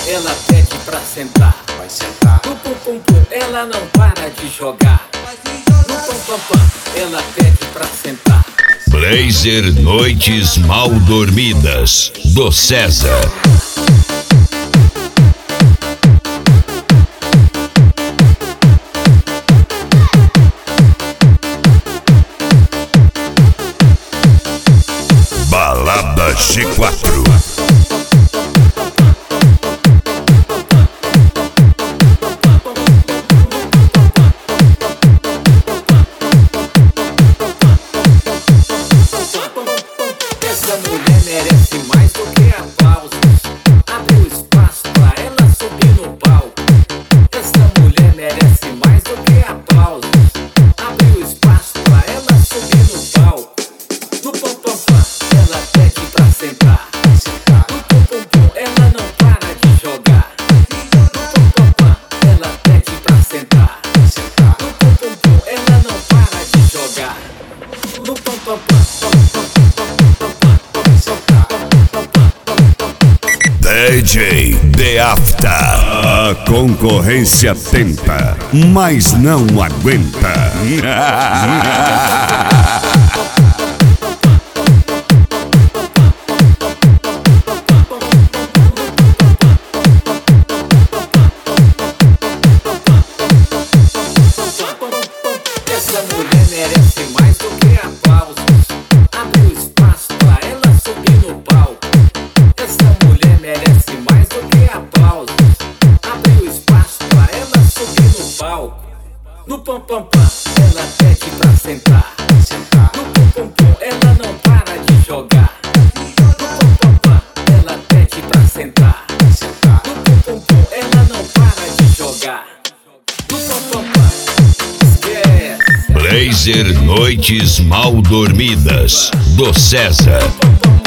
ela pede pra sentar. Vai sentar. No pum pum pum, ela não para de jogar. No pam pam pam, ela pede pra sentar. Blazer Noites Mal Dormidas, do César. Balada G4. Essa mulher merece mais do que aplausos. Abre o espaço pra ela subir no palco. Essa mulher merece mais do que aplausos. Abre o espaço pra ela subir no palco. No pam pam pam, ela pede pra sentar. No pum pum pum, ela não para de jogar. No pam pam pam, ela pede pra sentar. No pum pum pum, ela não para de jogar. No pam pam pam. DJ The After. A concorrência tenta, mas não aguenta. Essa mulher merece mais do que aplausos. Abre o espaço pra ela subir no palco. Essa mulher merece mais do que aplausos. Abre o espaço pra ela subir no palco. No pam pam pam, ela pede pra sentar. No pum pum pum, ela não para de jogar. No pam pam pam, ela pede pra sentar. No pum pum pum, ela não para de jogar. No pam pam pam, esquece. Blazer Noites Mal Dormidas, do César. Pam, pam,